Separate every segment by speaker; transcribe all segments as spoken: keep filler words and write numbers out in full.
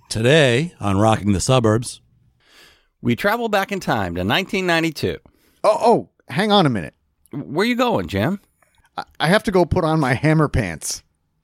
Speaker 1: Today on Rocking the Suburbs,
Speaker 2: we travel back in time to nineteen ninety-two.
Speaker 3: Oh, oh, hang on a minute.
Speaker 2: Where you going, Jim?
Speaker 3: I, I have to go put on my hammer pants.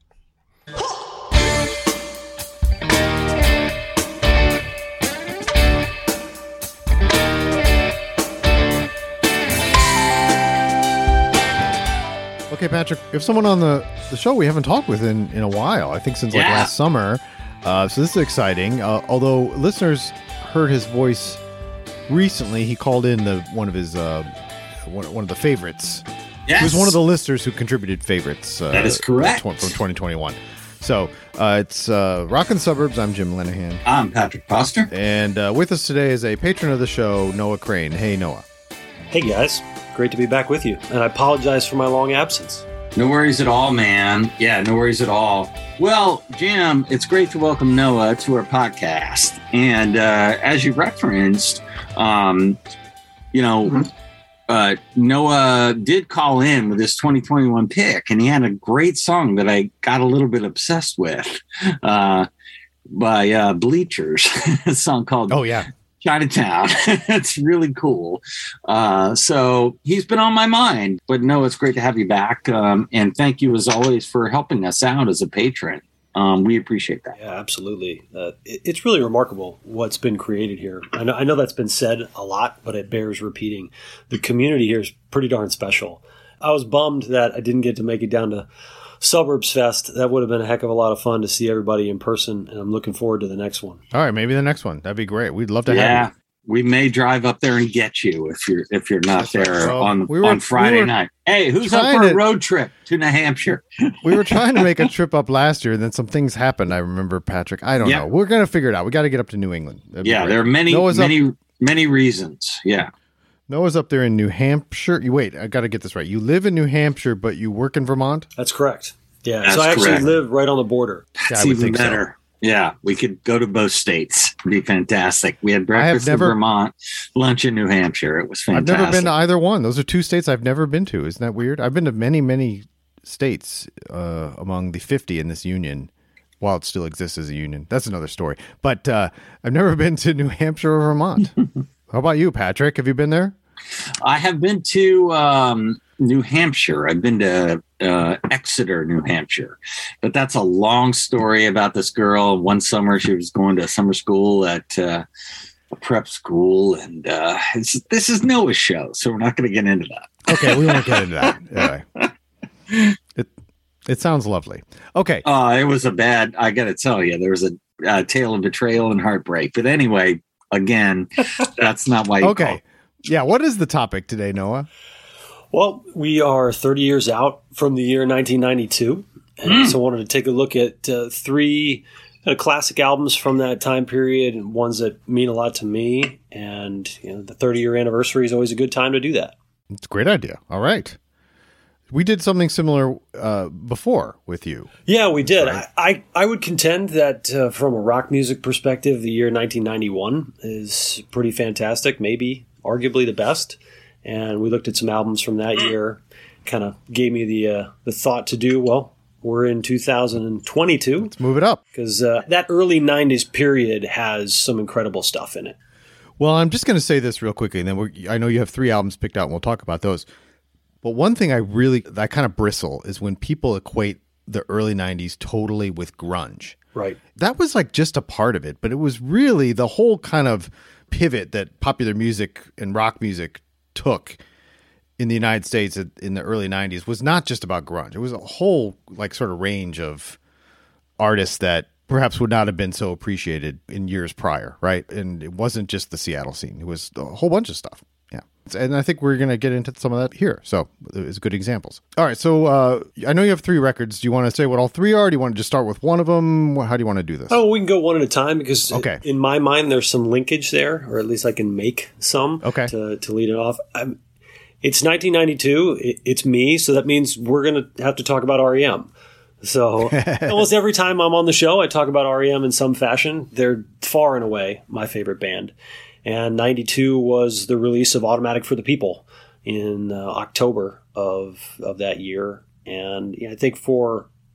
Speaker 3: Okay, Patrick, if someone on the, the show we haven't talked with in, in a while, I think since like
Speaker 2: Yeah.
Speaker 3: last summer, uh, so this is exciting. Uh, although listeners heard his voice recently, he called in the one of his uh, one, one of the favorites.
Speaker 4: Yes.
Speaker 3: He was one of the listeners who contributed favorites. Uh,
Speaker 4: That is correct.
Speaker 3: From twenty twenty-one. So uh, it's uh, Rockin' Suburbs. I'm Jim Lenahan.
Speaker 4: I'm Patrick Foster.
Speaker 3: And uh, with us today is a patron of the show, Noah Crane. Hey, Noah.
Speaker 5: Hey guys, great to be back with you, and I apologize for my long absence.
Speaker 4: No worries at all, man. Yeah, no worries at all. Well, Jim, it's great to welcome Noah to our podcast. And uh, as you referenced, um, you know, mm-hmm. uh, Noah did call in with his twenty twenty-one pick, and he had a great song that I got a little bit obsessed with uh, by uh, Bleachers, a song called
Speaker 3: Oh, yeah.
Speaker 4: Chinatown. It's really cool. Uh, so he's been on my mind. But no, it's great to have you back. Um, and thank you, as always, for helping us out as a patron. Um, we appreciate that.
Speaker 5: Yeah, absolutely. Uh, it, it's really remarkable what's been created here. I know, I know that's been said a lot, but it bears repeating. The community here is pretty darn special. I was bummed that I didn't get to make it down to Suburbs Fest. That would have been a heck of a lot of fun to see everybody in person, and I'm looking forward to the next one.
Speaker 3: All right, maybe the next one. That'd be great. We'd love to
Speaker 4: yeah,
Speaker 3: have you.
Speaker 4: We may drive up there and get you if you're if you're not
Speaker 3: That's
Speaker 4: there
Speaker 3: right. So
Speaker 4: on
Speaker 3: we were-
Speaker 4: on Friday
Speaker 3: we were
Speaker 4: night. Hey, who's up
Speaker 3: trying
Speaker 4: for a
Speaker 3: to-
Speaker 4: road trip to New Hampshire?
Speaker 3: We were trying to make a trip up last year, and then some things happened. I remember, Patrick. I don't
Speaker 4: Yeah.
Speaker 3: know. We're gonna figure it out. We got to get up to New England. That'd be
Speaker 4: Yeah,
Speaker 3: great.
Speaker 4: there are many
Speaker 3: Noah's
Speaker 4: many
Speaker 3: up,
Speaker 4: many reasons. Yeah.
Speaker 3: Noah's up there in New Hampshire. You wait. I got to get this right. You live in New Hampshire, but you work in Vermont.
Speaker 5: That's correct. Yeah,
Speaker 4: That's
Speaker 5: so I actually
Speaker 4: correct.
Speaker 5: live right on the border.
Speaker 3: Yeah,
Speaker 4: It's
Speaker 3: I would
Speaker 4: even
Speaker 3: think so.
Speaker 4: better. Yeah, we could go to both states. It'd be fantastic. We had breakfast
Speaker 3: never-
Speaker 4: in Vermont, lunch in New Hampshire. It was fantastic.
Speaker 3: I've never been to either one. Those are two states I've never been to. Isn't that weird? I've been to many, many states uh, among the fifty in this union, while it still exists as a union. That's another story. But uh, I've never been to New Hampshire or Vermont. How about you, Patrick? Have you been there?
Speaker 4: I have been to um, New Hampshire. I've been to uh, Exeter, New Hampshire. But that's a long story about this girl. One summer, she was going to summer school at uh, a prep school. And uh, it's, this is Noah's show, so we're not going to get into that.
Speaker 3: Okay, we won't get into that. Anyway. It it sounds lovely. Okay.
Speaker 4: Uh, it was a bad, I got to tell you, there was a, a tale of betrayal and heartbreak. But anyway, again, that's not why you
Speaker 3: Okay.
Speaker 4: called.
Speaker 3: Yeah, what is the topic today, Noah?
Speaker 5: Well, we are thirty years out from the year nineteen ninety-two, and
Speaker 4: Mm.
Speaker 5: so I wanted to take a look at uh, three kind of classic albums from that time period, and ones that mean a lot to me. And you know, the thirty-year anniversary is always a good time to do that.
Speaker 3: It's a great idea. All right. We did something similar uh, before with you.
Speaker 5: Yeah, we did.
Speaker 3: Right.
Speaker 5: I, I, I would contend that uh, from a rock music perspective, the year nineteen ninety-one is pretty fantastic, maybe arguably the best. And we looked at some albums from that year, kind of gave me the uh, the thought to do, well, we're in two thousand twenty-two.
Speaker 3: Let's move it up.
Speaker 5: Because uh, that early nineties period has some incredible stuff in it.
Speaker 3: Well, I'm just going to say this real quickly, and then we're, I know you have three albums picked out, and we'll talk about those. But one thing I really, I kind of bristle is when people equate the early nineties totally with grunge.
Speaker 5: Right.
Speaker 3: That was like just a part of it, but it was really the whole kind of pivot that popular music and rock music took in the United States in the early nineties was not just about grunge. It was a whole like sort of range of artists that perhaps would not have been so appreciated in years prior, right? And it wasn't just the Seattle scene. It was a whole bunch of stuff. Yeah. And I think we're going to get into some of that here. So it's good examples. All right. So uh, I know you have three records. Do you want to say what all three are? Do you want to just start with one of them? How do you want to do this?
Speaker 5: Oh, we can go one at a time because
Speaker 3: Okay.
Speaker 5: in my mind, there's some linkage there, or at least I can make some
Speaker 3: Okay.
Speaker 5: to, to lead it off. I'm, it's nineteen ninety-two. It, it's me. So that means we're going to have to talk about R E M. So almost every time I'm on the show, I talk about R E M in some fashion. They're far and away my favorite band. And ninety-two was the release of Automatic for the People in uh, October of of that year. And yeah, I think for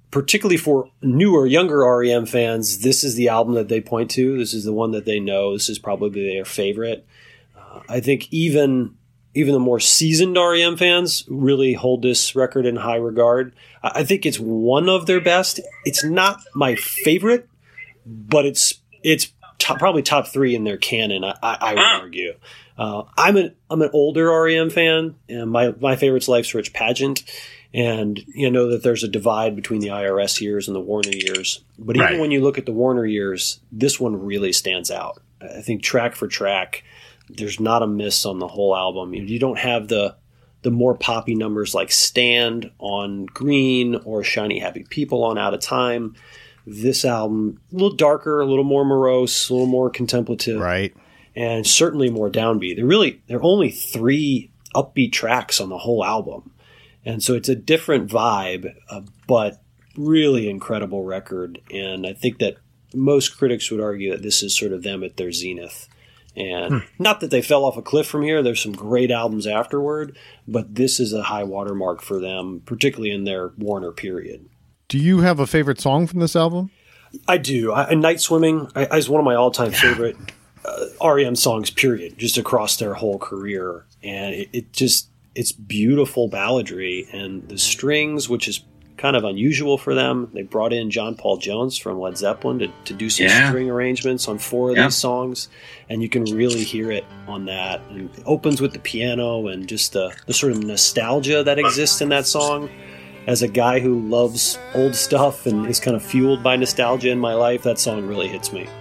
Speaker 5: particularly for newer, younger R E M fans, this is the album that they point to. This is the one that they know. This is probably their favorite. Uh, I think even even the more seasoned R E M fans really hold this record in high regard. I, I think it's one of their best. It's not my favorite, but it's it's top, probably top three in their canon. I, I, I would argue. Uh, I'm an I'm an older R E M fan, and my my favorite's Life's Rich Pageant. And you know that there's a divide between the I R S years and the Warner years. But even
Speaker 4: Right.
Speaker 5: when you look at the Warner years, this one really stands out. I think track for track, there's not a miss on the whole album. You don't have the the more poppy numbers like Stand on Green or Shiny Happy People on Out of Time. This album, a little darker, a little more morose, a little more contemplative.
Speaker 3: Right.
Speaker 5: And certainly more downbeat. There really there are only three upbeat tracks on the whole album. And so it's a different vibe, uh, but really incredible record. And I think that most critics would argue that this is sort of them at their zenith. And hmm. not that they fell off a cliff from here. There's some great albums afterward, but this is a high watermark for them, particularly in their Warner period.
Speaker 3: Do you have a favorite song from this album?
Speaker 5: I do. I, Night Swimming I, is one of my all-time favorite uh, R E M songs, period, just across their whole career. And it, it just... It's beautiful balladry, and the strings, which is kind of unusual for them. They brought in John Paul Jones from Led Zeppelin to, to do some
Speaker 4: Yeah.
Speaker 5: string arrangements on four of
Speaker 4: Yeah.
Speaker 5: these songs, and you can really hear it on that. And it opens with the piano and just the, the sort of nostalgia that exists in that song. As a guy who loves old stuff and is kind of fueled by nostalgia in my life, that song really hits me.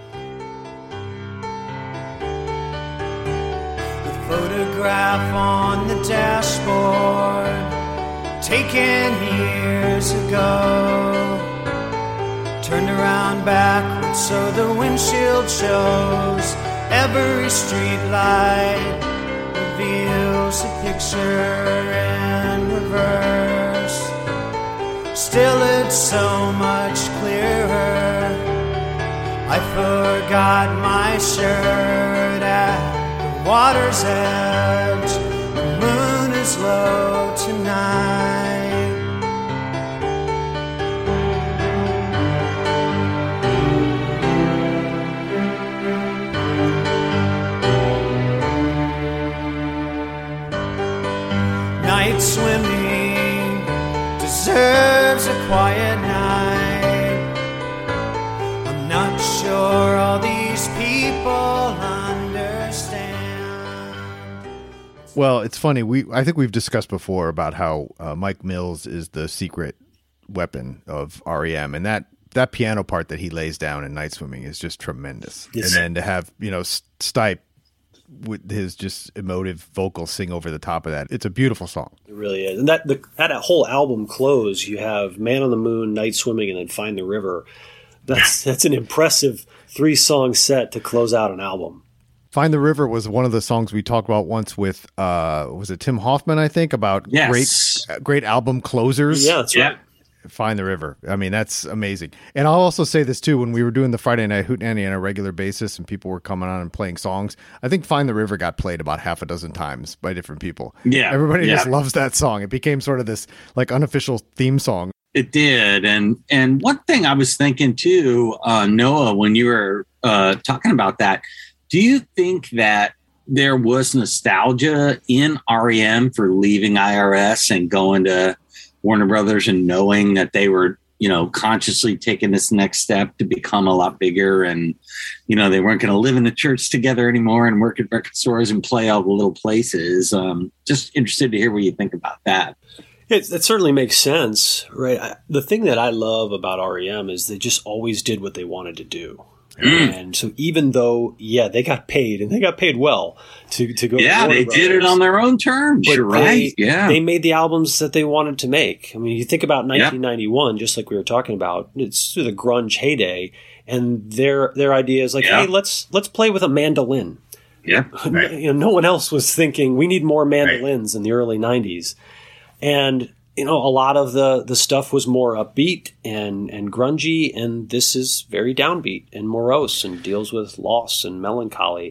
Speaker 6: Photograph on the dashboard, taken years ago. Turned around backwards so the windshield shows. Every street light reveals a picture in reverse. Still it's so much clearer. I forgot my shirt at water's edge, the moon is low tonight. Night swimming deserves a quiet night. I'm not sure all these people understand.
Speaker 3: Well, it's funny. We I think we've discussed before about how uh, Mike Mills is the secret weapon of R E M, and that that piano part that he lays down in Night Swimming is just tremendous.
Speaker 5: Yes.
Speaker 3: And then to have you know Stipe with his just emotive vocals sing over the top of that, it's a beautiful song.
Speaker 5: It really is. And that the, that whole album close, you have Man on the Moon, Night Swimming, and then Find the River. That's that's an impressive three song set to close out an album.
Speaker 3: Find the River was one of the songs we talked about once with, uh, was it Tim Hoffman, I think, about
Speaker 4: Yes.
Speaker 3: great great album closers.
Speaker 5: Yeah, that's
Speaker 4: Yeah.
Speaker 5: right.
Speaker 3: Find the River. I mean, that's amazing. And I'll also say this, too. When we were doing the Friday Night Hootenanny on a regular basis and people were coming on and playing songs, I think Find the River got played about half a dozen times by different people.
Speaker 4: Yeah,
Speaker 3: Everybody
Speaker 4: yeah.
Speaker 3: just loves that song. It became sort of this like unofficial theme song.
Speaker 4: It did, and and one thing I was thinking too, uh, Noah, when you were uh, talking about that, do you think that there was nostalgia in R E M for leaving I R S and going to Warner Brothers and knowing that they were, you know, consciously taking this next step to become a lot bigger, and you know they weren't going to live in the church together anymore and work at record stores and play all the little places? Um, just interested to hear what you think about that.
Speaker 5: It, it certainly makes sense, right? I, the thing that I love about R E M is they just always did what they wanted to do.
Speaker 4: Mm.
Speaker 5: And so even though, yeah, they got paid and they got paid well to, to go. to
Speaker 4: Yeah,
Speaker 5: Warner
Speaker 4: they did it
Speaker 5: Brothers,
Speaker 4: on their own terms.
Speaker 5: but
Speaker 4: You're
Speaker 5: they-
Speaker 4: right. Yeah.
Speaker 5: They made the albums that they wanted to make. I mean, you think about nineteen ninety-one, just like we were talking about, it's through the grunge heyday. And their their idea is like,
Speaker 4: Yeah.
Speaker 5: hey, let's let's play with a mandolin.
Speaker 4: yeah. Right.
Speaker 5: You know, no one else was thinking we need more mandolins in the early nineties. And you know, a lot of the, the stuff was more upbeat and, and grungy, and this is very downbeat and morose and deals with loss and melancholy.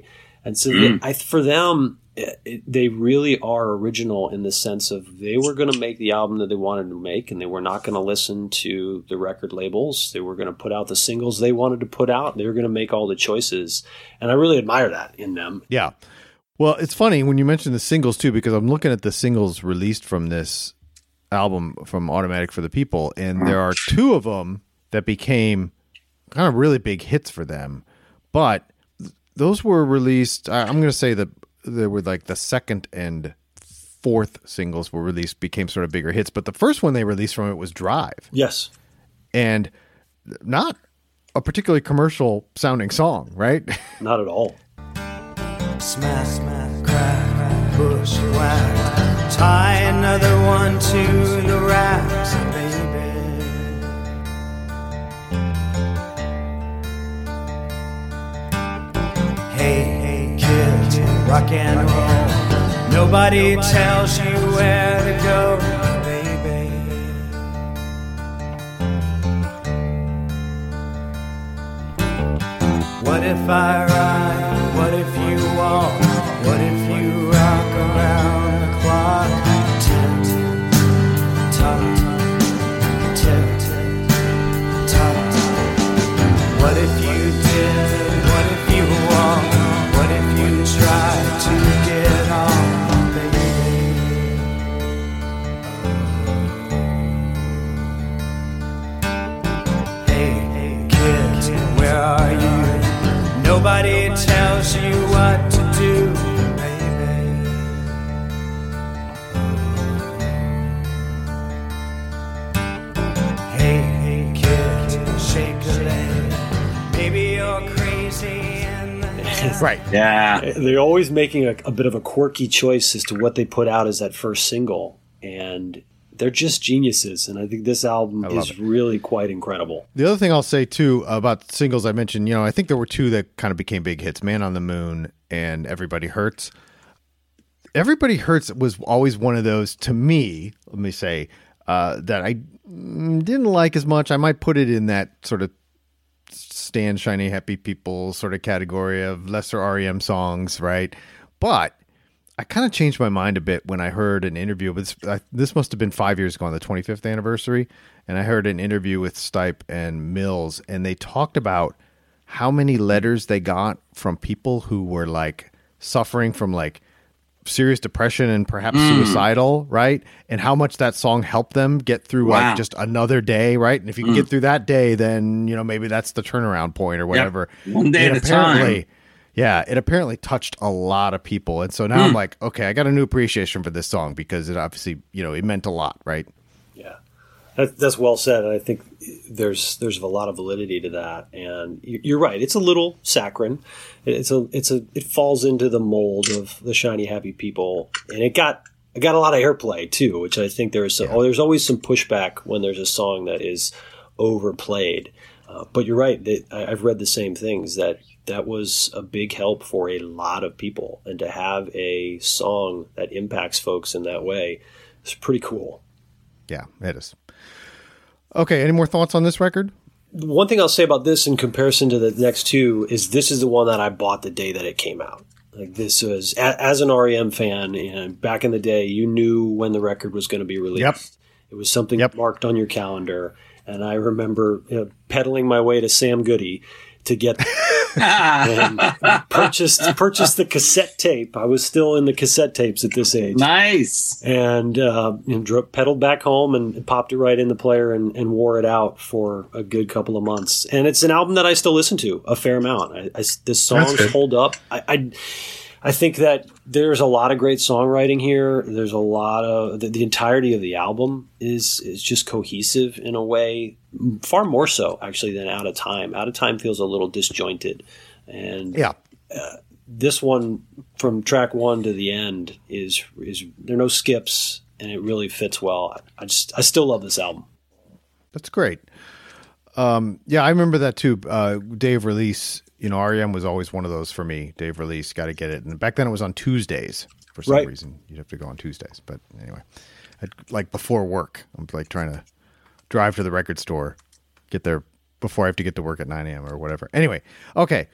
Speaker 5: And so mm. they, I, for them, it, it, they really are original in the sense of they were going to make the album that they wanted to make, and they were not going to listen to the record labels. They were going to put out the singles they wanted to put out. They were going to make all the choices. And I really admire that in them.
Speaker 3: Yeah. Well, it's funny when you mention the singles, too, because I'm looking at the singles released from this album from Automatic for the People, and there are two of them that became kind of really big hits for them. But those were released, I'm going to say that they were like the second and fourth singles were released, became sort of bigger hits. But the first one they released from it was Drive.
Speaker 5: Yes.
Speaker 3: And not a particularly commercial sounding song, right?
Speaker 5: Not at all.
Speaker 6: Smack, smack, crack, push, whack. Tie another one to the racks, baby. Hey, hey, kids, rock and roll. Nobody tells you where to go, baby. What if I ride? What if you walk? What if you rock around the clock? Tick, tock, tick, tock. What if you did? What if you walk? What if you tried to get on, baby? Hey, hey, kids, where are you? Nobody tells you what to do, baby. Hey, hey, kid, shake a leg. Maybe you're crazy in the head.
Speaker 3: Right.
Speaker 4: Yeah.
Speaker 5: They're always making a, a bit of a quirky choice as to what they put out as that first single. And they're just geniuses, and I think this album is it. really quite incredible.
Speaker 3: The other thing I'll say, too, about singles I mentioned, you know, I think there were two that kind of became big hits, Man on the Moon and Everybody Hurts. Everybody Hurts was always one of those, to me, let me say, uh, that I didn't like as much. I might put it in that sort of Stan Shiny Happy People sort of category of lesser R E M songs, right? But I kind of changed my mind a bit when I heard an interview. This, I, this must have been five years ago on the twenty-fifth anniversary. And I heard an interview with Stipe and Mills, and they talked about how many letters they got from people who were like suffering from like serious depression and perhaps mm. suicidal, right? And how much that song helped them get through wow. like just another day, right? And if you can mm. get through that day, then, you know, maybe that's the turnaround point or whatever.
Speaker 4: Yep. One day
Speaker 3: and
Speaker 4: at a time.
Speaker 3: Yeah, it apparently touched a lot of people. And so now mm. I'm like, okay, I got a new appreciation for this song because it obviously, you know, it meant a lot, right?
Speaker 5: Yeah, that, that's well said. And I think there's there's a lot of validity to that. And you're right. It's a little saccharine. It's a it's a it falls into the mold of the Shiny Happy People, and it got it got a lot of airplay too, which I think there's some, yeah. oh, there's always some pushback when there's a song that is overplayed. Uh, but you're right. They, I, I've read the same things that. That was a big help for a lot of people. And to have a song that impacts folks in that way is pretty cool.
Speaker 3: Yeah, it is. Okay, any more thoughts on this record?
Speaker 5: One thing I'll say about this in comparison to the next two is this is the one that I bought the day that it came out. Like this was, as an R E M fan, and back in the day, you knew when the record was going to be released.
Speaker 3: Yep.
Speaker 5: It was something
Speaker 3: yep.
Speaker 5: marked on your calendar. And I remember you know, pedaling my way to Sam Goody to get and purchased purchased the cassette tape. I was still in the cassette tapes at this age.
Speaker 4: Nice.
Speaker 5: And, uh, and drove, pedaled back home and popped it right in the player and, and wore it out for a good couple of months. And it's an album that I still listen to a fair amount. I, I, the songs hold up. I, I I think that there's a lot of great songwriting here. There's a lot of the, the entirety of the album is is just cohesive in a way, far more so actually than Out of Time. Out of Time feels a little disjointed, and
Speaker 3: yeah,
Speaker 5: uh, this one from track one to the end is is there are no skips, and it really fits well. I just I still love this album.
Speaker 3: That's great. Um, yeah, I remember that too. Uh, day of release. You know, R E M was always one of those for me. Day of release, got to get it. And back then it was on Tuesdays for some
Speaker 5: right.
Speaker 3: reason. You'd have to go on Tuesdays. But anyway, I'd, like before work, I'm like trying to drive to the record store, get there before I have to get to work at nine a.m. or whatever. Anyway, okay.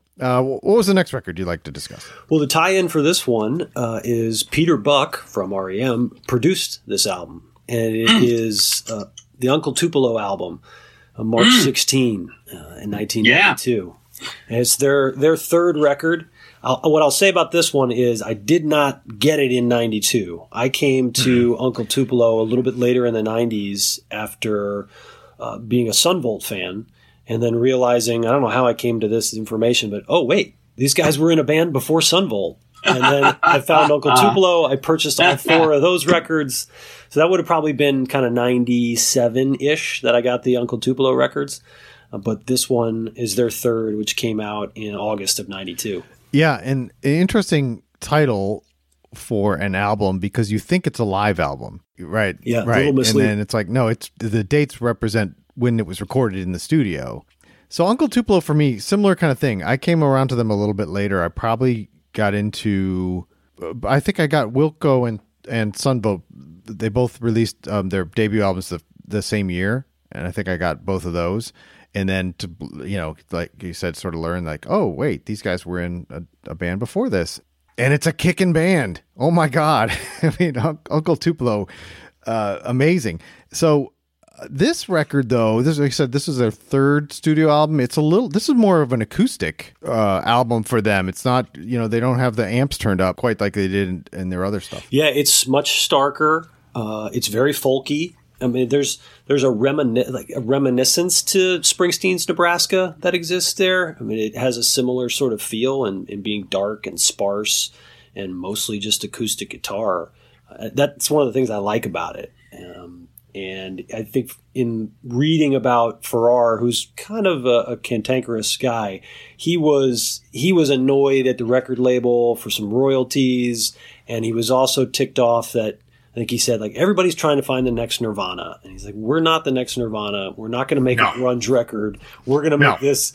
Speaker 3: Uh, what was the next record you'd like to discuss?
Speaker 5: Well, the tie-in for this one uh, is Peter Buck from R E M produced this album, and it mm. is uh, the Uncle Tupelo album, uh, March mm. sixteenth uh, in nineteen ninety-two. Yeah. And it's their their third record. I'll, what I'll say about this one is I did not get it in ninety-two. I came to mm. Uncle Tupelo a little bit later in the nineties after uh, being a Son Volt fan. And then realizing, I don't know how I came to this information, but oh, wait, these guys were in a band before Son Volt. And then I found Uncle Tupelo. I purchased all four of those records. So that would have probably been kind of ninety-seven-ish that I got the Uncle Tupelo records. Uh, but this one is their third, which came out in August of ninety-two.
Speaker 3: Yeah, and an interesting title for an album because you think it's a live album, right?
Speaker 5: Yeah,
Speaker 3: right.
Speaker 5: A little
Speaker 3: and then it's like, no, it's the dates represent when it was recorded in the studio. So Uncle Tupelo, for me, similar kind of thing. I came around to them a little bit later. I probably got into, I think I got Wilco and, and Son Volt. They both released um, their debut albums the, the same year. And I think I got both of those. And then, to you know, like you said, sort of learn like, oh, wait, these guys were in a, a band before this. And it's a kicking band. Oh, my God. I mean, Uncle Tupelo, uh, amazing. So, this record, though, this like I said, this is their third studio album. It's a little. This is more of an acoustic uh, album for them. It's not, you know, they don't have the amps turned up quite like they did in, in their other stuff.
Speaker 5: Yeah, it's much starker. Uh, it's very folky. I mean, there's there's a, remini- like a reminiscence to Springsteen's Nebraska that exists there. I mean, it has a similar sort of feel and in, in being dark and sparse and mostly just acoustic guitar. Uh, that's one of the things I like about it. Um, And I think in reading about Farrar, who's kind of a, a cantankerous guy, he was he was annoyed at the record label for some royalties, and he was also ticked off that I think he said like everybody's trying to find the next Nirvana, and he's like, we're not the next Nirvana. We're not going to make no. a grunge record. We're going to make no. this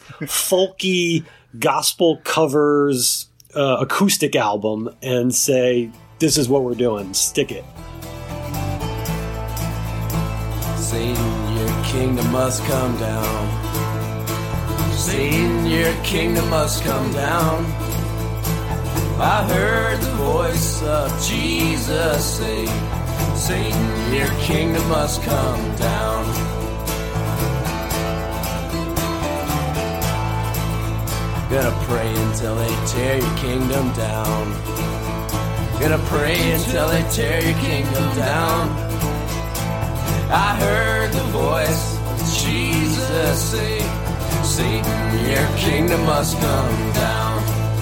Speaker 5: folky gospel covers uh, acoustic album and say this is what we're doing. Stick it.
Speaker 6: Satan, your kingdom must come down. Satan, your kingdom must come down. I heard the voice of Jesus say, Satan, your kingdom must come down. Gonna pray until they tear your kingdom down. Gonna pray until they tear your kingdom down. I heard the voice of Jesus say, Satan, your kingdom must come down.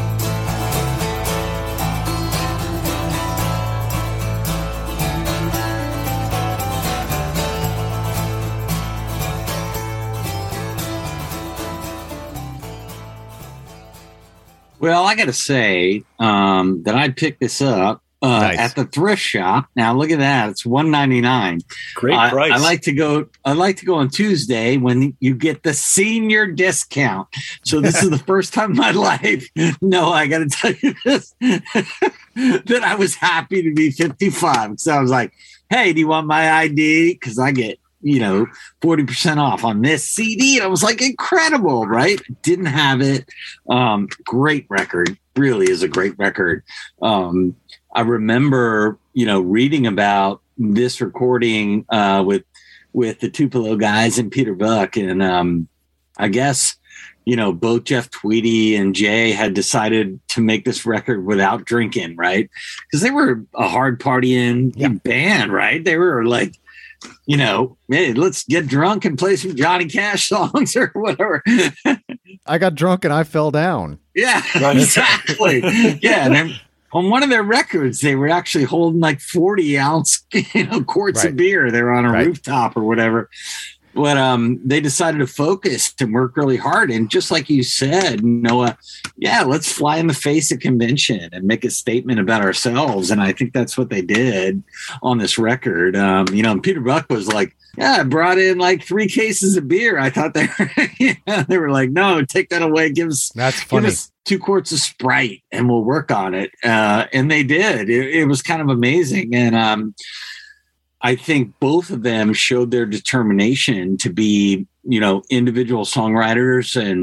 Speaker 4: Well, I got to say um, that I picked this up Uh, nice. At the thrift shop. Now look at that; it's one ninety-nine.
Speaker 5: Great
Speaker 4: uh,
Speaker 5: price.
Speaker 4: I like to go. I like to go on Tuesday when you get the senior discount. So this is the first time in my life. No, I got to tell you this that I was happy to be fifty-five. So I was like, "Hey, do you want my I D? Because I get you know forty percent off on this C D." And I was like, "Incredible, right?" Didn't have it. Um, great record. Really is a great record. Um, I remember, you know, reading about this recording uh, with with the Tupelo guys and Peter Buck, and um, I guess, you know, both Jeff Tweedy and Jay had decided to make this record without drinking, right? Because they were a hard partying yeah. band, right? They were like, you know, hey, let's get drunk and play some Johnny Cash songs or whatever.
Speaker 3: I got drunk and I fell down.
Speaker 4: Yeah, exactly. Yeah, and then on one of their records, they were actually holding like forty ounce, you know, quarts right. of beer. They were on a right. rooftop or whatever. But um, they decided to focus and work really hard. And just like you said, Noah, yeah, let's fly in the face of convention and make a statement about ourselves. And I think that's what they did on this record. Um, you know, Peter Buck was like, yeah, I brought in like three cases of beer. I thought they were, yeah, they were like, no, take that away. Give us,
Speaker 3: that's funny.
Speaker 4: Give us two quarts of Sprite and we'll work on it. Uh, and they did. It, it was kind of amazing. And um, I think both of them showed their determination to be, you know, individual songwriters and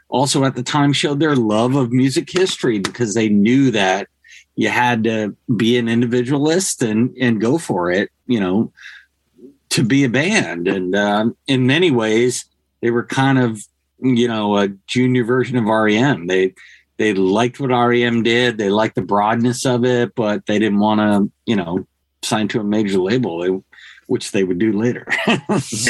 Speaker 4: also at the time showed their love of music history because they knew that you had to be an individualist and, and go for it, you know, to be a band. And um, in many ways, they were kind of, you know, a junior version of R E M. They they liked what R E M did. They liked the broadness of it, but they didn't want to, you know, sign to a major label, they, which they would do later. So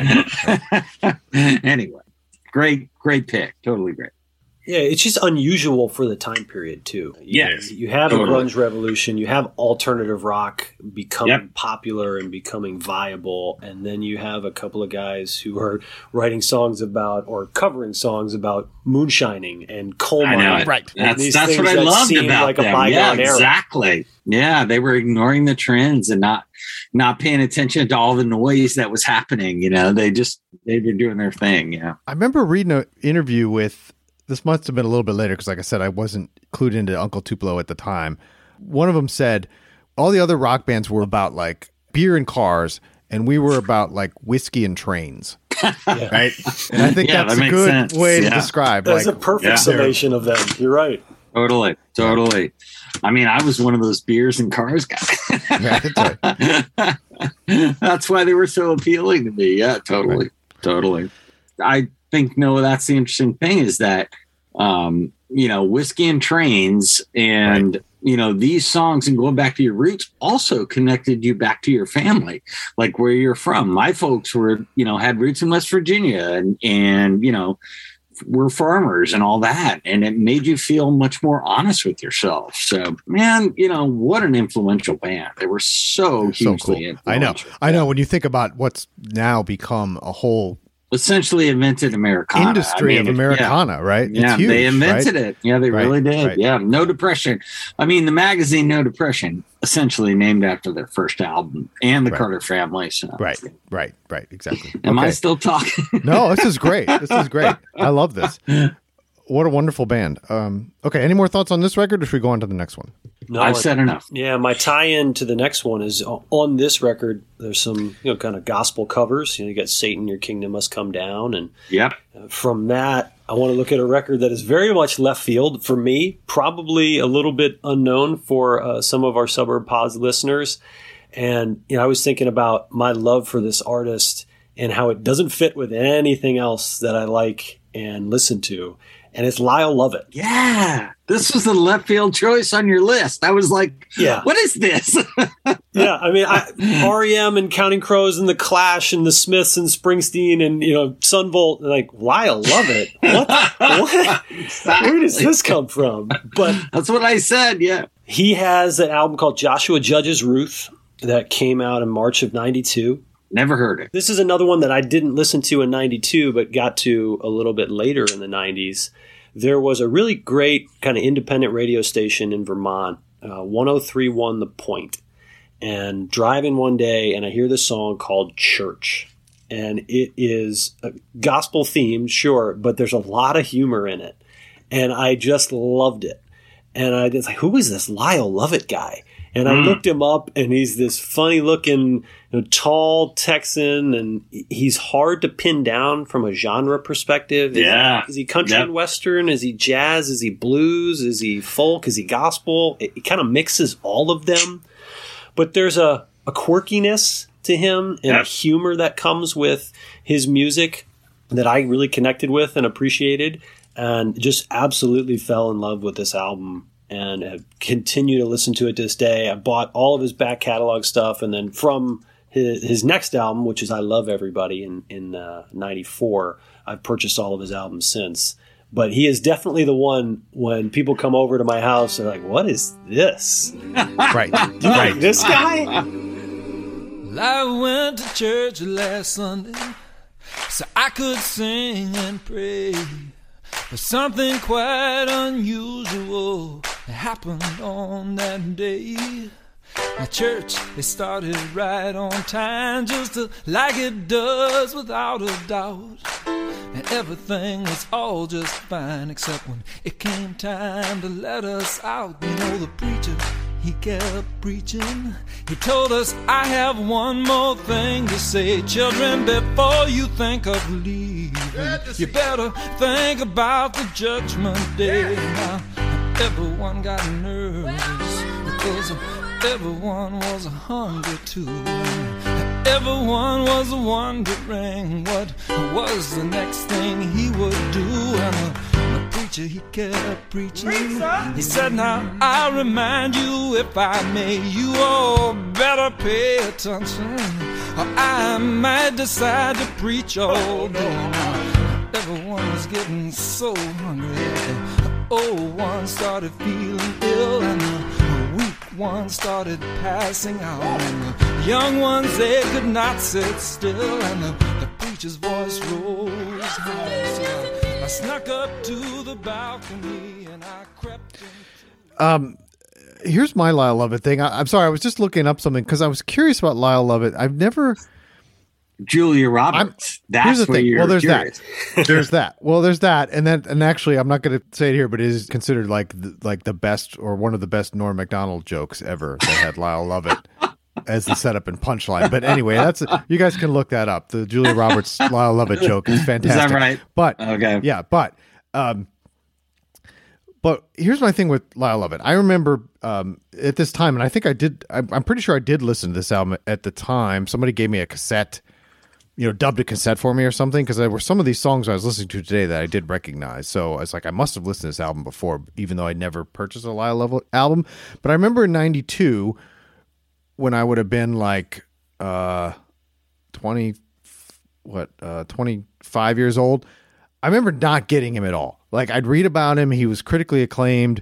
Speaker 4: anyway, great, great pick. Totally great.
Speaker 5: Yeah, it's just unusual for the time period, too. You,
Speaker 4: Yes,
Speaker 5: You have
Speaker 4: totally.
Speaker 5: a grunge revolution. You have alternative rock becoming
Speaker 4: Yep.
Speaker 5: popular and becoming viable. And then you have a couple of guys who are writing songs about or covering songs about moonshining and coal
Speaker 4: I know
Speaker 5: mining.
Speaker 4: it.
Speaker 3: Right.
Speaker 4: That's,
Speaker 5: These
Speaker 4: that's
Speaker 5: things
Speaker 4: what I
Speaker 5: that
Speaker 4: loved
Speaker 5: seem
Speaker 4: about
Speaker 5: like a
Speaker 4: them.
Speaker 5: bygone
Speaker 4: Yeah,
Speaker 5: era.
Speaker 4: exactly. Yeah, they were ignoring the trends and not not paying attention to all the noise that was happening. You know, they just they were doing their thing. Yeah.
Speaker 3: I remember reading an interview with, this must have been a little bit later because, like I said, I wasn't clued into Uncle Tupelo at the time. One of them said all the other rock bands were about like beer and cars, and we were about like whiskey and trains. Right? And I think
Speaker 4: Yeah,
Speaker 3: that's
Speaker 4: that
Speaker 3: a
Speaker 4: makes
Speaker 3: good
Speaker 4: sense.
Speaker 3: way to
Speaker 4: Yeah.
Speaker 3: describe.
Speaker 5: That's
Speaker 3: like,
Speaker 5: a perfect
Speaker 4: yeah.
Speaker 5: summation of them. You're right.
Speaker 4: Totally, totally. I mean, I was one of those beers and cars guys.
Speaker 3: Yeah, that's right.
Speaker 4: That's why they were so appealing to me. Yeah, totally, totally. I think, no, that's the interesting thing is that, um, you know, Whiskey and Trains and, you know, these songs and going back to your roots also connected you back to your family, like where you're from. My folks were, you know, had roots in West Virginia and, and, you know, were farmers and all that. And it made you feel much more honest with yourself. So, man, you know, what an influential band. They were so
Speaker 3: So
Speaker 4: hugely
Speaker 3: cool.
Speaker 4: influential.
Speaker 3: I know. I know. When you think about what's now become a whole
Speaker 4: Essentially invented Americana.
Speaker 3: industry
Speaker 4: I mean,
Speaker 3: of
Speaker 4: it- yeah.
Speaker 3: Americana, right?
Speaker 4: Yeah,
Speaker 3: it's huge,
Speaker 4: they invented
Speaker 3: right?
Speaker 4: it. Yeah, they
Speaker 3: Right,
Speaker 4: really did.
Speaker 3: right.
Speaker 4: Yeah, No Depression. I mean, the magazine No Depression, essentially named after their first album and the
Speaker 3: Right.
Speaker 4: Carter Family. So.
Speaker 3: Right, right, right. Exactly.
Speaker 4: Am I
Speaker 3: Okay.
Speaker 4: still talking?
Speaker 3: No, this is great. This is great. I love this. What a wonderful band. Um, okay, any more thoughts on this record, or should we go on to the next one?
Speaker 5: No,
Speaker 4: I've
Speaker 5: it-
Speaker 4: said enough.
Speaker 5: Yeah, my tie-in to the next one is o- on this record. There's some, you know, kind of gospel covers. You know, you got "Satan, Your Kingdom Must Come Down," and
Speaker 4: Yep.
Speaker 5: from that, I want to look at a record that is very much left field for me. Probably a little bit unknown for uh, some of our Suburb Pods listeners. And you know, I was thinking about my love for this artist and how it doesn't fit with anything else that I like and listen to. And it's Lyle Lovett.
Speaker 4: Yeah. This was the left field choice on your list. I was like,
Speaker 5: Yeah.
Speaker 4: what is this?
Speaker 5: Yeah, I mean, I, R E M and Counting Crows and the Clash and the Smiths and Springsteen and, you know, Sunvolt, and like, Lyle Lovett. What? what? Where does this come from? But
Speaker 4: That's what I said. Yeah.
Speaker 5: he has an album called Joshua Judge's Ruth that came out in March of ninety-two.
Speaker 4: Never heard it.
Speaker 5: This is another one that I didn't listen to in ninety-two, but got to a little bit later in the nineties. There was a really great kind of independent radio station in Vermont, uh, one oh three point one The Point. And driving one day, and I hear this song called Church. And it is gospel themed, sure, but there's a lot of humor in it. And I just loved it. And I was like, who is this Lyle Lovett guy? And I
Speaker 4: Mm.
Speaker 5: looked him up, and he's this funny looking, you know, tall Texan, and he's hard to pin down from a genre perspective. Is,
Speaker 4: Yeah.
Speaker 5: Is he country
Speaker 4: Yep.
Speaker 5: and western? Is he jazz? Is he blues? Is he folk? Is he gospel? It, it kind of mixes all of them. But there's a, a quirkiness to him and a
Speaker 4: Yep.
Speaker 5: humor that comes with his music that I really connected with and appreciated, and just absolutely fell in love with this album and have continued to listen to it to this day. I bought all of his back catalog stuff, and then from his, his next album, which is I Love Everybody in, in uh, ninety-four, I've purchased all of his albums since. But he is definitely the one when people come over to my house, they're like, what is this?
Speaker 3: Right.
Speaker 5: You like this guy?
Speaker 7: Well, I went to church last Sunday so I could sing and pray. But something quite unusual happened on that day. At church, it started right on time, just like it does without a doubt. And everything was all just fine, except when it came time to let us out. You know, the preacher, he kept preaching. He told us, I have one more thing to say. Children, before you think of leaving, you better think about the judgment day. Now, everyone got nervous because everyone was hungry too. Everyone was wondering what was the next thing he would do. And the, the preacher, he kept preaching. He said, now I remind you, if I may, you all better pay attention, or I might decide to preach all day. Now, everyone was getting so hungry. The old one started feeling ill, and the weak ones started passing out. And the young ones, they could not sit still, and the, the preacher's voice rose high. So I snuck up to the balcony and I crept in.
Speaker 3: Um, here's my Lyle Lovett thing. I, I'm sorry, I was just looking up something because I was curious about Lyle Lovett. I've never.
Speaker 4: Julia Roberts.
Speaker 3: I'm,
Speaker 4: That's
Speaker 3: here's the
Speaker 4: where
Speaker 3: thing.
Speaker 4: you're
Speaker 3: Well, there's
Speaker 4: curious.
Speaker 3: that. There's that. Well, there's that, and then and actually, I'm not going to say it here, but it is considered like the, like the best or one of the best Norm Macdonald jokes ever. That had Lyle Lovett as the setup and punchline. But anyway, that's you guys can look that up. The Julia Roberts Lyle Lovett joke is fantastic.
Speaker 4: Is that right?
Speaker 3: But
Speaker 4: Okay.
Speaker 3: yeah, but um, but here's my thing with Lyle Lovett. I remember um at this time, and I think I did. I'm, I'm pretty sure I did listen to this album at the time. Somebody gave me a cassette. You know, dubbed a cassette for me or something, because there were some of these songs I was listening to today that I did recognize. So I was like, I must have listened to this album before, even though I never purchased a Lyle Lovett album. But I remember in ninety-two, when I would have been like uh, twenty, what, uh, twenty-five years old, I remember not getting him at all. Like, I'd read about him, he was critically acclaimed,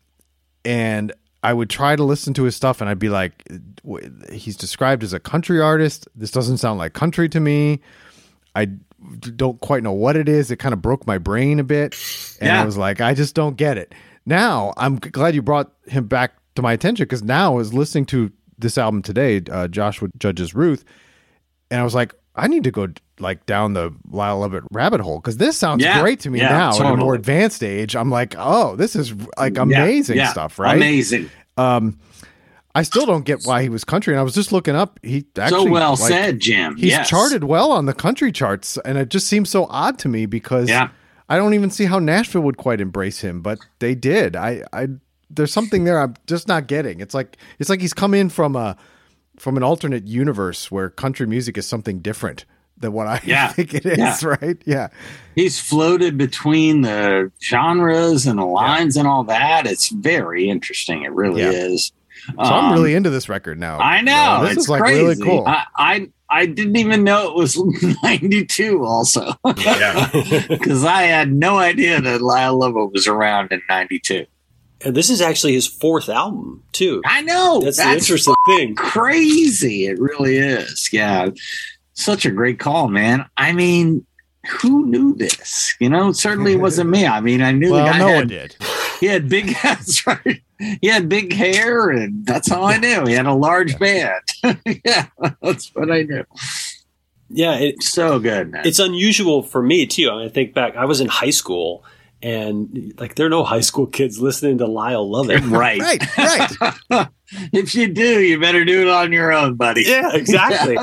Speaker 3: and I would try to listen to his stuff and I'd be like, he's described as a country artist. This doesn't sound like country to me. I don't quite know what it is. It kind of broke my brain a bit. And
Speaker 4: Yeah.
Speaker 3: I was like, I just don't get it. Now, I'm glad you brought him back to my attention, because now I was listening to this album today, uh, Joshua Judge's Ruth, and I was like, I need to go like down the Lyle Lovett rabbit hole, because this sounds
Speaker 4: Yeah.
Speaker 3: great to me
Speaker 4: Yeah,
Speaker 3: now at a
Speaker 4: totally.
Speaker 3: more advanced age. I'm like, oh, this is like amazing
Speaker 4: Yeah, yeah.
Speaker 3: stuff, right?
Speaker 4: Amazing.
Speaker 3: Um, I still don't get why he was country, and I was just looking up. He actually
Speaker 4: So well
Speaker 3: like,
Speaker 4: said, Jim.
Speaker 3: He's
Speaker 4: Yes.
Speaker 3: charted well on the country charts, and it just seems so odd to me because
Speaker 4: Yeah.
Speaker 3: I don't even see how Nashville would quite embrace him, but they did. I, I, there's something there I'm just not getting. It's like it's like he's come in from a from an alternate universe where country music is something different than what I
Speaker 4: Yeah.
Speaker 3: think it is.
Speaker 4: Yeah.
Speaker 3: Right? Yeah.
Speaker 4: He's floated between the genres and the lines and all that. It's very interesting. It really
Speaker 3: Yeah.
Speaker 4: is.
Speaker 3: So I'm really into this record now.
Speaker 4: I know.
Speaker 3: This
Speaker 4: it's
Speaker 3: is like
Speaker 4: crazy.
Speaker 3: really cool.
Speaker 4: I, I I didn't even know it was ninety-two also.
Speaker 3: Yeah.
Speaker 4: Because I had no idea that Lyle Lovett was around in ninety-two.
Speaker 5: And this is actually his fourth album, too.
Speaker 4: I know.
Speaker 5: That's,
Speaker 4: That's
Speaker 5: the interesting thing.
Speaker 4: crazy. It really is. Yeah. Such a great call, man. I mean, who knew this? You know, certainly it wasn't me. I mean, I knew
Speaker 3: Well,
Speaker 4: the guy
Speaker 3: no
Speaker 4: had,
Speaker 3: one did.
Speaker 4: He had big that's right. He had big hair, and that's all I knew. He had a large band. Yeah, that's what I knew.
Speaker 5: Yeah, it,
Speaker 4: So good, man.
Speaker 5: it's unusual for me, too. I mean, I think back, I was in high school, and like there are no high school kids listening to Lyle Lovett.
Speaker 4: right.
Speaker 3: Right, right.
Speaker 4: If you do, you better do it on your own, buddy.
Speaker 5: Yeah, exactly.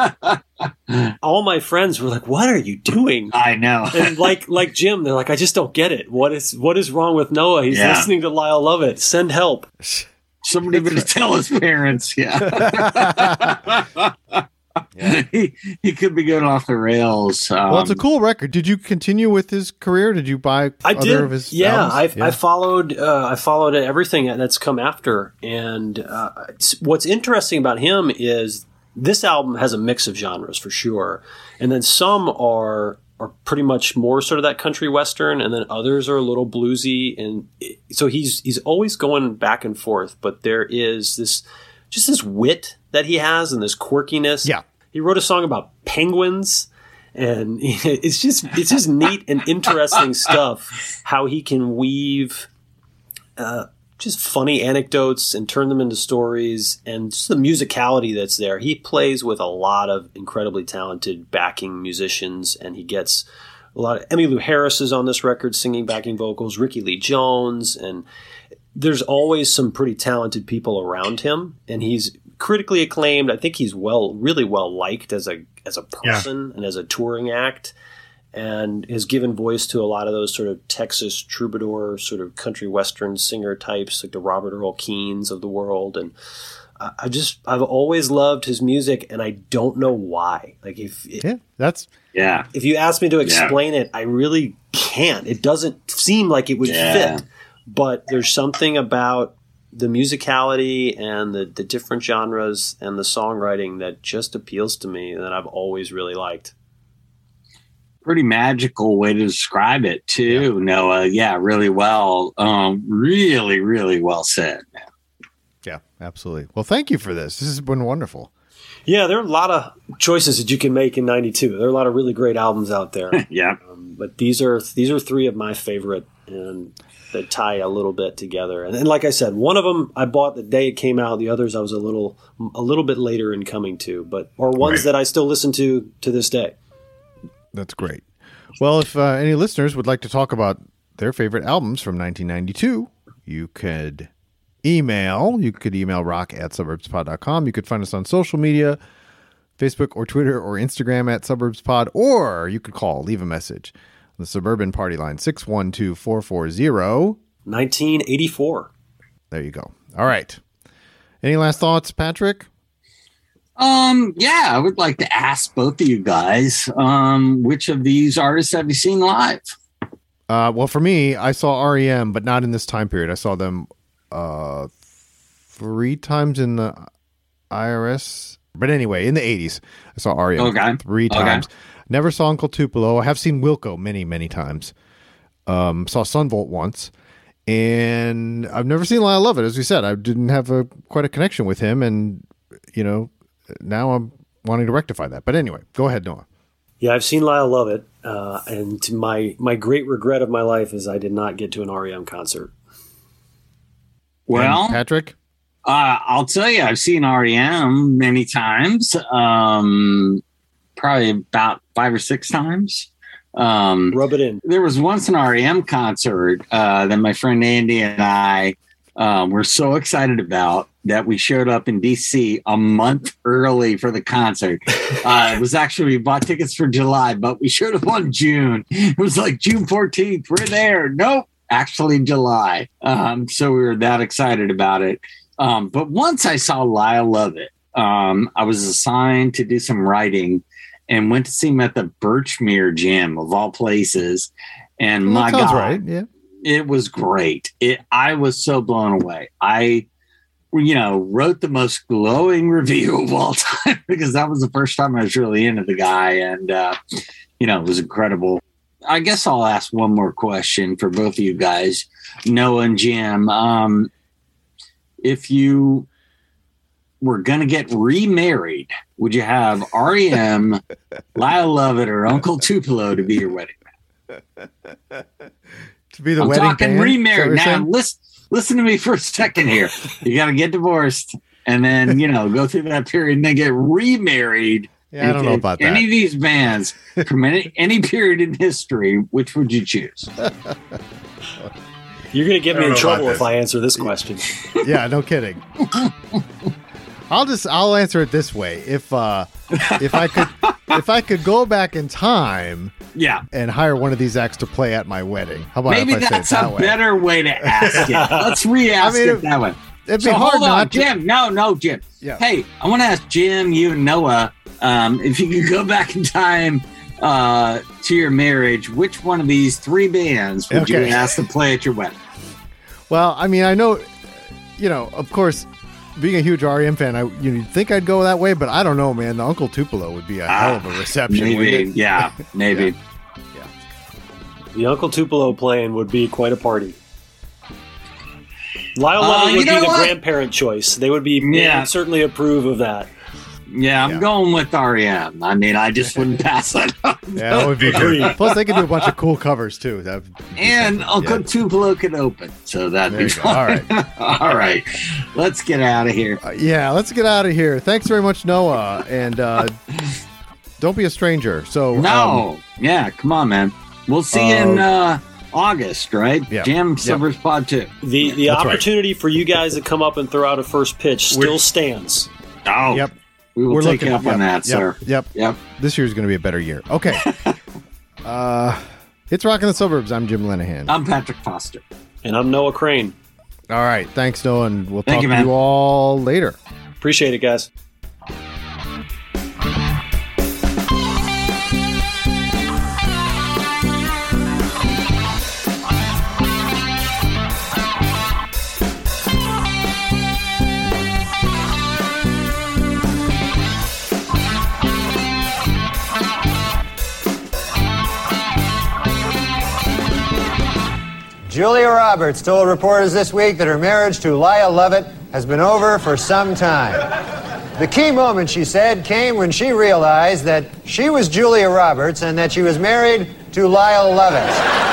Speaker 5: All my friends were like, "What are you doing?"
Speaker 4: I know.
Speaker 5: And like like Jim, they're like, "I just don't get it. What is what is wrong with Noah? He's
Speaker 4: Yeah.
Speaker 5: listening to Lyle Lovett. Send help."
Speaker 4: Somebody better tell his parents. Yeah. he, he could be going off the rails. Um,
Speaker 3: Well, it's a cool record. Did you continue with his career? Did you buy
Speaker 5: I
Speaker 3: other
Speaker 5: did.
Speaker 3: of his
Speaker 5: yeah,
Speaker 3: albums?
Speaker 5: I've, I followed. Uh, I followed everything that's come after. And uh, it's- what's interesting about him is this album has a mix of genres for sure, and then some are are pretty much more sort of that country western, and then others are a little bluesy. And it, so he's he's always going back and forth. But there is this just this wit that he has and this quirkiness.
Speaker 3: Yeah.
Speaker 5: He wrote a song about penguins, and it's just it's just neat and interesting stuff. How he can weave uh, just funny anecdotes and turn them into stories, and just the musicality that's there. He plays with a lot of incredibly talented backing musicians, and he gets a lot of Emmylou Harris is on this record singing backing vocals, Ricky Lee Jones, and there's always some pretty talented people around him, and he's critically acclaimed. I think he's well, really well liked as a as a person yeah. and as a touring act, and has given voice to a lot of those sort of Texas troubadour, sort of country western singer types, like the Robert Earl Keens of the world. And I, I just I've always loved his music, and I don't know why. Like if it,
Speaker 3: yeah, that's
Speaker 4: yeah.
Speaker 5: If you ask me to explain
Speaker 4: yeah.
Speaker 5: it, I really can't. It doesn't seem like it would
Speaker 4: yeah.
Speaker 5: fit. But there's something about the musicality and the, the different genres and the songwriting that just appeals to me that I've always really liked.
Speaker 4: Pretty magical way to describe it too, yeah. Noah. Yeah, really well. Um, really, really well said, man.
Speaker 3: Yeah, absolutely. Well, thank you for this. This has been wonderful.
Speaker 5: Yeah, there are a lot of choices that you can make in ninety-two. There are a lot of really great albums out there.
Speaker 4: yeah.
Speaker 5: Um, but these are these are three of my favorite, and that tie a little bit together. And, and like I said, one of them I bought the day it came out. The others I was a little a little bit later in coming to, but or ones right. that I still listen to to this day.
Speaker 3: That's great. Well, if uh, any listeners would like to talk about their favorite albums from nineteen ninety-two, you could email. You could email rock at suburbs pod dot com. You could find us on social media, Facebook or Twitter or Instagram at suburbspod, or you could call, leave a message. The Suburban Party Line, six one two, four four zero
Speaker 5: nineteen eighty-four.
Speaker 3: There you go. All right. Any last thoughts, Patrick?
Speaker 4: Um, yeah, I would like to ask both of you guys, um, which of these artists have you seen live?
Speaker 3: Uh, well, for me, I saw R E M, but not in this time period. I saw them uh, three times in the I R S. But anyway, in the eighties, I saw R E M
Speaker 4: okay.
Speaker 3: three times.
Speaker 4: Okay.
Speaker 3: Never saw Uncle Tupelo. I have seen Wilco many, many times. Um, saw Sunvolt once. And I've never seen Lyle Lovett. As we said, I didn't have a quite a connection with him. And, you know, now I'm wanting to rectify that. But anyway, go ahead, Noah.
Speaker 5: Yeah, I've seen Lyle Lovett. Uh, and to my, my great regret of my life is I did not get to an R E M concert.
Speaker 4: Well,
Speaker 3: and Patrick?
Speaker 4: Uh, I'll tell you, I've seen R E M many times. Um, probably about five or six times. Um,
Speaker 5: Rub it in.
Speaker 4: There was once an R E M concert uh, that my friend Andy and I um, were so excited about that we showed up in D C a month early for the concert. Uh, it was actually, we bought tickets for July, but we showed up on June. It was like June fourteenth. We're there. Nope. Actually July. Um, so we were that excited about it. Um, but once I saw Lyle Lovett, um, I was assigned to do some writing and went to see him at the Birchmere Gym of all places. And
Speaker 3: well,
Speaker 4: my God,
Speaker 3: right. yeah.
Speaker 4: it was great. It, I was so blown away. I, you know, wrote the most glowing review of all time because that was the first time I was really into the guy. And, uh, you know, it was incredible. I guess I'll ask one more question for both of you guys, Noah and Jim. Um, if you were going to get remarried, would you have R E M, Lyle Lovett, or Uncle Tupelo to be your wedding band?
Speaker 3: To be the
Speaker 4: I'm
Speaker 3: wedding
Speaker 4: talking
Speaker 3: band?
Speaker 4: remarried. Now, listen, listen to me for a second here. You got to get divorced and then, you know, go through that period and then get remarried.
Speaker 3: Yeah, I don't know about that.
Speaker 4: Any of these bands from any, any period in history, which would you choose?
Speaker 5: You're going to get me in trouble if I answer this question.
Speaker 3: Yeah, no kidding. I'll just I'll answer it this way. If uh if I could if I could go back in time
Speaker 4: yeah.
Speaker 3: and hire one of these acts to play at my wedding. How about
Speaker 4: Maybe
Speaker 3: if I
Speaker 4: that's
Speaker 3: say it that
Speaker 4: a
Speaker 3: way?
Speaker 4: better way to ask it. Let's re-ask
Speaker 3: I mean,
Speaker 4: it that way.
Speaker 3: It'd be
Speaker 4: so
Speaker 3: hard
Speaker 4: hold on,
Speaker 3: not to-
Speaker 4: Jim. No, no, Jim.
Speaker 3: Yeah.
Speaker 4: Hey, I want to ask Jim, you and Noah, um, if you could go back in time uh, to your marriage, which one of these three bands would
Speaker 3: Okay.
Speaker 4: you ask to play at your wedding?
Speaker 3: Well, I mean, I know, you know, of course, being a huge R E M fan, I you know, think I'd go that way, but I don't know, man. The Uncle Tupelo would be a hell of a reception.
Speaker 4: Maybe,
Speaker 3: wouldn't it?
Speaker 4: yeah, maybe.
Speaker 3: Yeah.
Speaker 5: The Uncle Tupelo playing would be quite a party. Lyle
Speaker 4: Uh,
Speaker 5: Lovett
Speaker 4: you
Speaker 5: would be
Speaker 4: know
Speaker 5: the
Speaker 4: what?
Speaker 5: grandparent choice. They would be they
Speaker 4: Yeah.
Speaker 5: would certainly approve of that.
Speaker 4: Yeah, I'm
Speaker 3: Yeah.
Speaker 4: going with R E M. I mean, I just wouldn't pass it up.
Speaker 3: Yeah, that would be good. Plus, they could do a bunch of cool covers too. That would be
Speaker 4: And
Speaker 3: something.
Speaker 4: Uncle
Speaker 3: Yeah.
Speaker 4: Tupelo could open, so that'd
Speaker 3: There
Speaker 4: be
Speaker 3: you go.
Speaker 4: fun.
Speaker 3: All right.
Speaker 4: All right. Let's get out of here.
Speaker 3: Uh, yeah, let's get out of here. Thanks very much, Noah, and uh, don't be a stranger. So um,
Speaker 4: No. yeah, come on, man. We'll see you in
Speaker 3: Uh,
Speaker 4: uh, August, right?
Speaker 3: Yeah.
Speaker 4: Jam
Speaker 3: Yep.
Speaker 4: Suburbs Pod two.
Speaker 5: The the
Speaker 3: That's right.
Speaker 5: opportunity for you guys to come up and throw out a first pitch still
Speaker 3: We're-
Speaker 5: stands.
Speaker 4: Oh,
Speaker 3: Yep.
Speaker 4: we will
Speaker 3: We're
Speaker 4: take
Speaker 3: looking
Speaker 4: you up
Speaker 3: yep,
Speaker 4: on that,
Speaker 3: yep,
Speaker 4: sir.
Speaker 3: Yep.
Speaker 4: Yep.
Speaker 3: This year's going to be a better year. Okay. uh, it's Rockin' the Suburbs. I'm Jim Lenahan.
Speaker 4: I'm Patrick Foster.
Speaker 5: And I'm Noah Crane.
Speaker 3: All right. Thanks, Noah, and we'll
Speaker 4: Thank
Speaker 3: talk
Speaker 4: you,
Speaker 3: to
Speaker 4: man.
Speaker 3: you all later.
Speaker 5: Appreciate it, guys.
Speaker 8: Julia Roberts told reporters this week that her marriage to Lyle Lovett has been over for some time. The key moment, she said, came when she realized that she was Julia Roberts and that she was married to Lyle Lovett.